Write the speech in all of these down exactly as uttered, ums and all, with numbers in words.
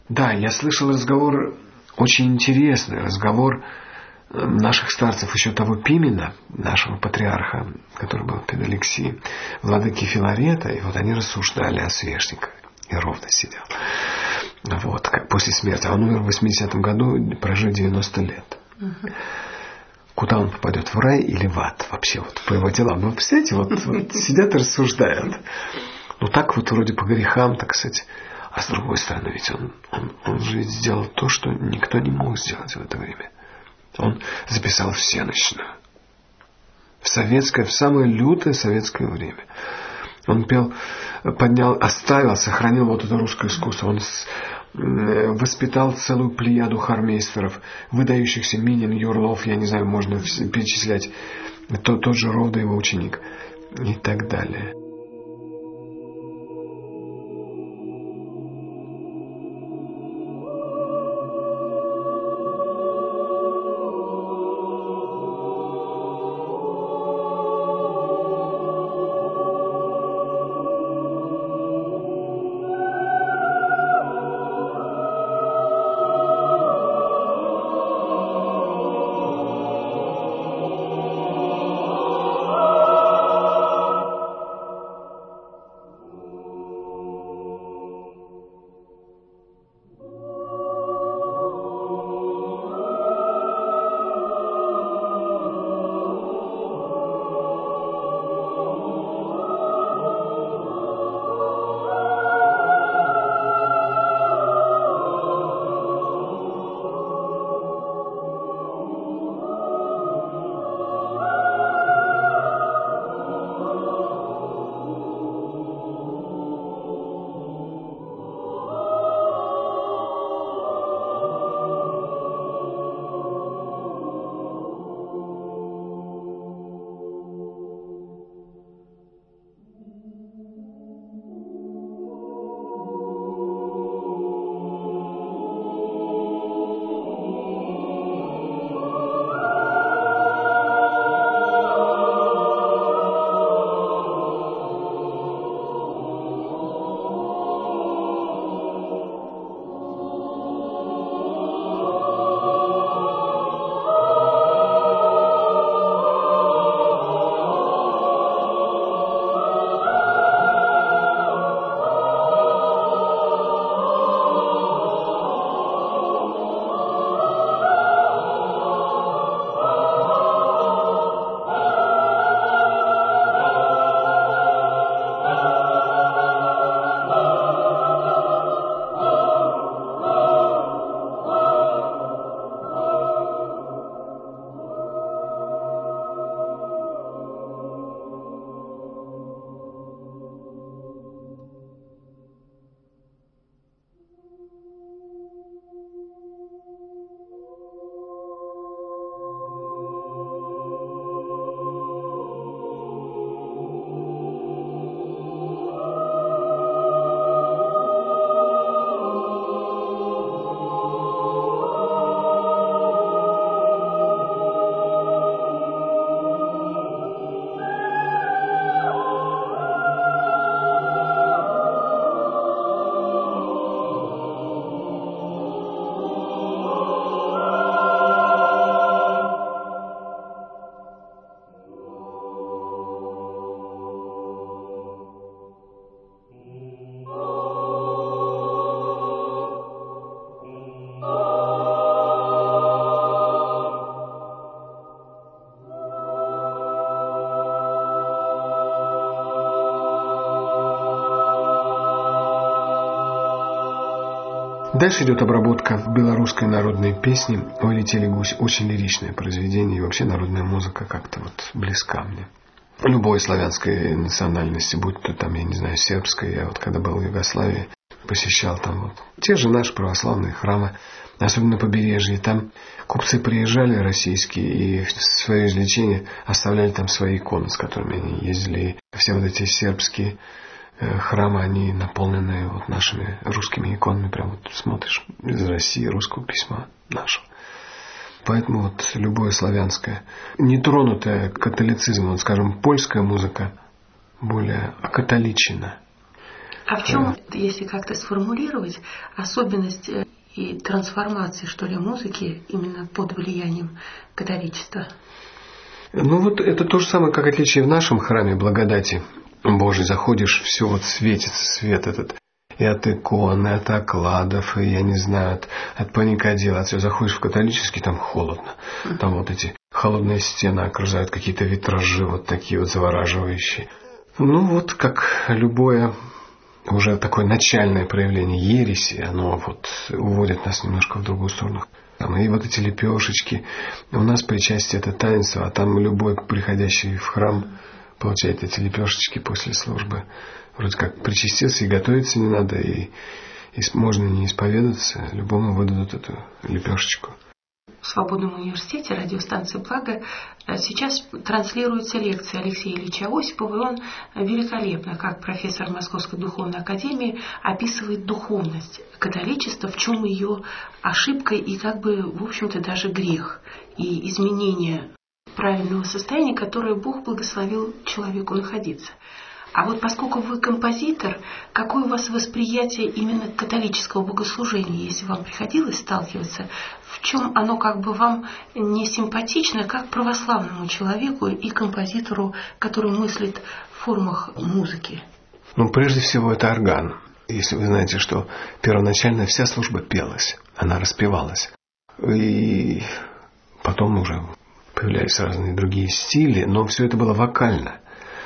Да, я слышал разговор, очень интересный разговор наших старцев еще того Пимена, нашего патриарха, который был в Алексии, владыки Филарета, и вот они рассуждали о свешниках. И ровно сидел. Вот, как после смерти. А он умер в восьмидесятом году, прожив девяносто лет. Угу. Куда он попадет, в рай или в ад вообще, вот по его делам? Ну, представляете, вот, вот сидят и рассуждают. Ну, так вот вроде по грехам, так сказать. А с другой стороны, ведь он, он, он же ведь сделал то, что никто не мог сделать в это время. Он записал всенощную. В советское, в самое лютое советское время. Он пел, поднял, оставил, сохранил вот это русское искусство. Он с, э, воспитал целую плеяду хормейстеров, выдающихся Минин, Юрлов, я не знаю, можно перечислять. Тот, тот же Ровда, его ученик. И так далее. Дальше идет обработка белорусской народной песни «Ой, летели гусь». Очень лиричное произведение, и вообще народная музыка как-то вот близка мне. Любой славянской национальности, будь то там, я не знаю, сербской. Я вот когда был в Югославии, посещал там вот те же наши православные храмы, особенно на побережье. Там купцы приезжали российские и в свое извлечение оставляли там свои иконы, с которыми они ездили. И все вот эти сербские храмы, они наполнены вот нашими русскими иконами. Прям вот смотришь из России русского письма нашего. Поэтому вот любое славянское, нетронутое католицизмом, вот, скажем, польская музыка более окатоличена. А в чем, если как-то сформулировать, особенность и трансформации, что ли, музыки именно под влиянием католичества? Ну вот это то же самое, как отличие в нашем храме благодати Божией. Заходишь, все вот светится, свет этот. И от икон, и от окладов, и, я не знаю, от, от паникадила. От всего. Заходишь в католический, там холодно. Там вот эти холодные стены окружают, какие-то витражи вот такие вот завораживающие. Ну вот как любое уже такое начальное проявление ереси, оно вот уводит нас немножко в другую сторону. Там, и вот эти лепешечки. У нас причастие это таинство, а там любой приходящий в храм получает эти лепешечки после службы. Вроде как причастился, и готовиться не надо, и, и можно не исповедаться, любому выдадут эту лепешечку. В Свободном университете радиостанции «Благо» сейчас транслируется лекция Алексея Ильича Осипова, и он великолепно, как профессор Московской духовной академии, описывает духовность католичества, в чем ее ошибка и как бы, в общем-то, даже грех и изменение правильного состояния, которое Бог благословил человеку находиться. А вот поскольку вы композитор, какое у вас восприятие именно католического богослужения, если вам приходилось сталкиваться, в чем оно как бы вам не симпатично, как православному человеку и композитору, который мыслит в формах музыки? Ну, прежде всего, это орган. Если вы знаете, что первоначально вся служба пелась, она распевалась. И потом уже появлялись разные другие стили, но все это было вокально.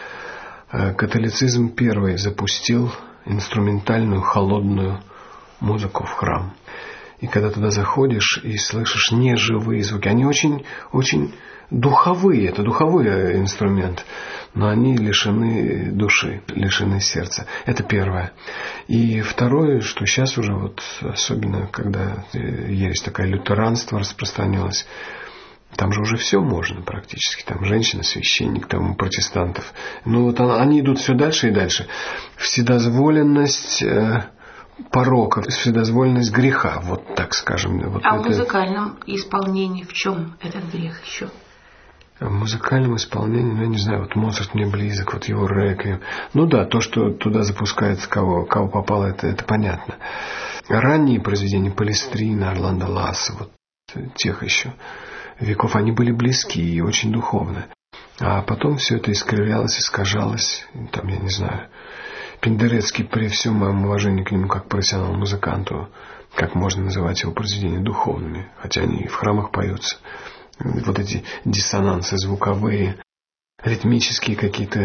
Католицизм первый запустил инструментальную холодную музыку в храм. И когда туда заходишь и слышишь неживые звуки, они очень, очень духовые, это духовой инструмент, но они лишены души, лишены сердца. Это первое. И второе, что сейчас уже вот, особенно когда ересь такая лютеранство распространилось, там же уже все можно практически. Там женщина, священник, там у протестантов. Ну вот они идут все дальше и дальше. Вседозволенность э, порока, вседозволенность греха, вот так скажем. Вот а это... в музыкальном исполнении в чем этот грех еще? В музыкальном исполнении, ну я не знаю, вот Моцарт мне близок, вот его реквием. Ну да, то, что туда запускается, кого, кого попало, это, это понятно. Ранние произведения Палестрина, Орландо Ласса, вот тех еще веков, они были близки и очень духовны. А потом все это искривлялось, искажалось. Там, я не знаю, Пендерецкий, при всем моем уважении к нему как профессиональному музыканту, как можно называть его произведения духовными, хотя они и в храмах поются. Вот эти диссонансы звуковые, ритмические какие-то,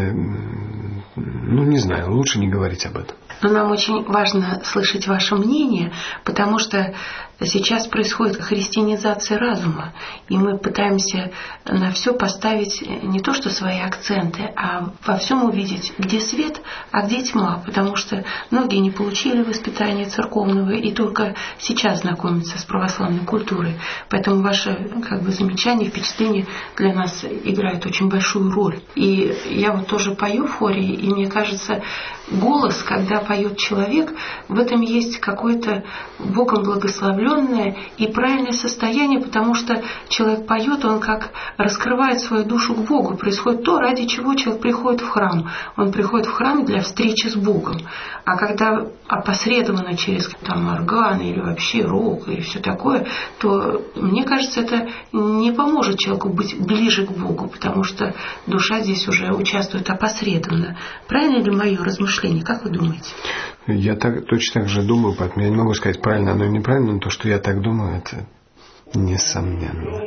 ну не знаю, лучше не говорить об этом. Но нам очень важно слышать ваше мнение, потому что сейчас происходит христианизация разума, и мы пытаемся на все поставить не то что свои акценты, а во всем увидеть, где свет, а где тьма, потому что многие не получили воспитания церковного и только сейчас знакомятся с православной культурой. Поэтому ваше как бы замечание, впечатление для нас играет очень большую роль. И я вот тоже пою в хоре, и мне кажется, голос, когда поет человек, в этом есть какое-то Богом благословленное и правильное состояние, потому что человек поет, он как раскрывает свою душу к Богу. Происходит то, ради чего человек приходит в храм. Он приходит в храм для встречи с Богом. А когда опосредованно через там, органы или вообще рок и все такое, то, мне кажется, это не поможет человеку быть ближе к Богу, потому что душа здесь уже участвует опосредованно. Правильно ли мое размышление? Как вы думаете? Я так, точно так же думаю, поэтому я не могу сказать, правильно оно или неправильно, но то, что я так думаю, это несомненно.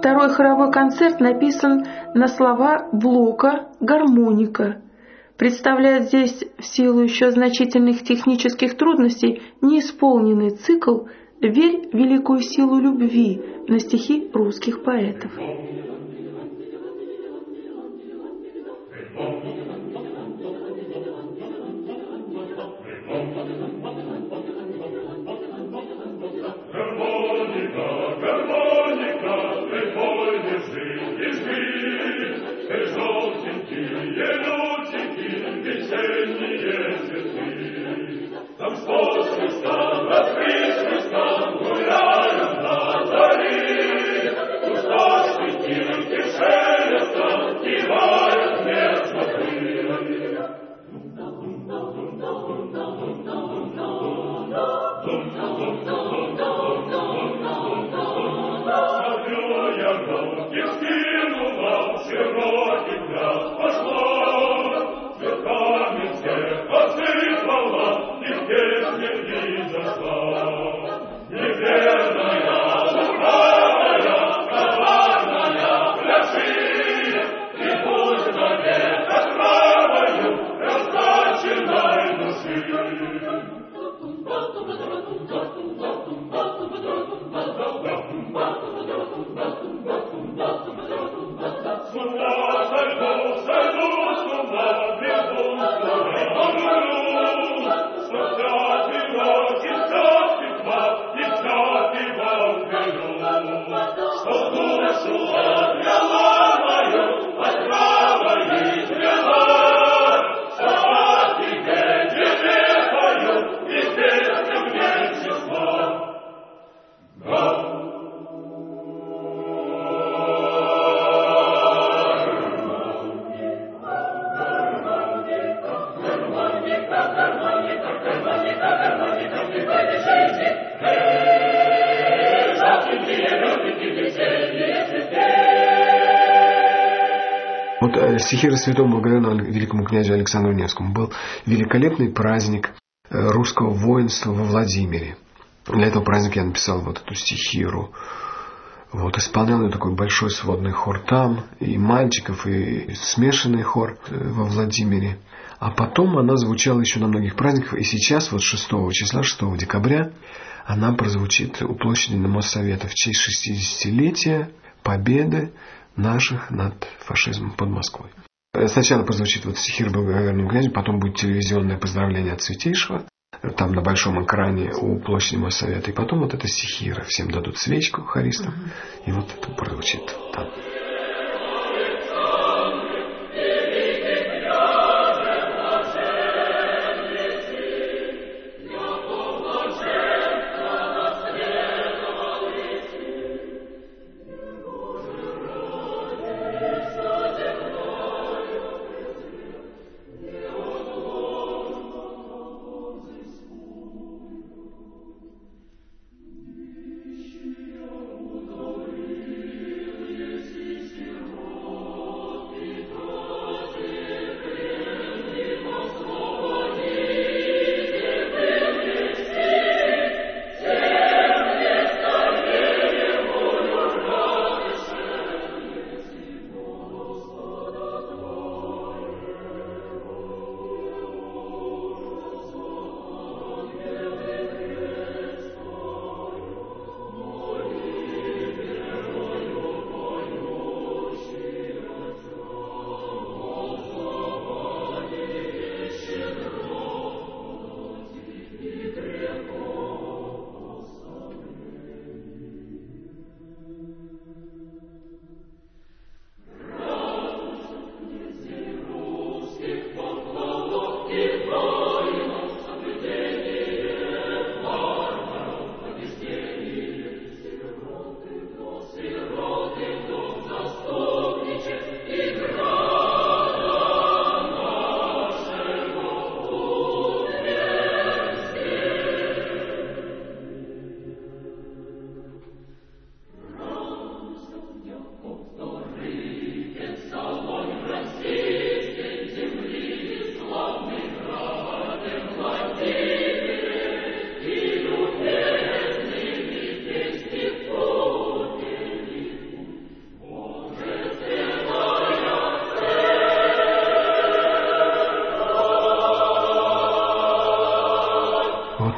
Второй хоровой концерт написан на слова Блока «Гармоника». Представляет здесь, в силу еще значительных технических трудностей, неисполненный цикл «Верь в великую силу любви» на стихи русских поэтов. Вот стихиры святому благоверному великому князю Александру Невскому был великолепный праздник русского воинства во Владимире. Для этого праздника я написал вот эту стихиру. Вот, исполнял ее такой большой сводный хор там, и мальчиков, и смешанный хор во Владимире. А потом она звучала еще на многих праздниках, и сейчас, вот шестого числа, шестого декабря, она прозвучит у площади на Моссовета в честь шестидесятилетия победы наших над фашизмом под Москвой. Сначала прозвучит вот стихир благоверному князю, потом будет телевизионное поздравление от Святейшего, там на большом экране у площади Моссовета, и потом вот эта стихира, всем дадут свечку хористам, uh-huh. и вот это прозвучит там.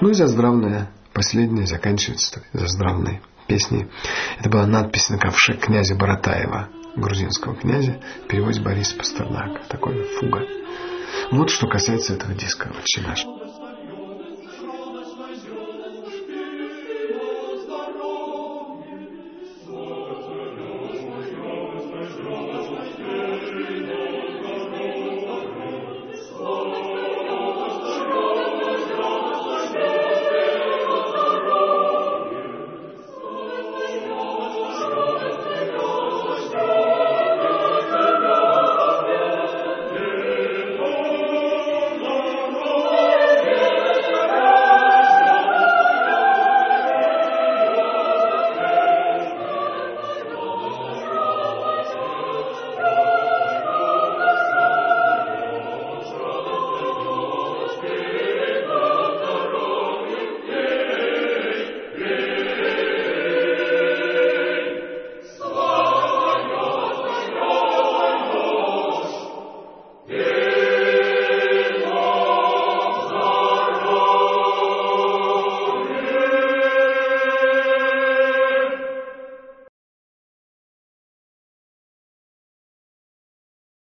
Ну и заздравная, последняя, заканчивается заздравной песней. Это была надпись на ковше князя Баратаева, грузинского князя, в переводе Бориса Пастернака. Такой фуга. Вот что касается этого диска «Отче наш».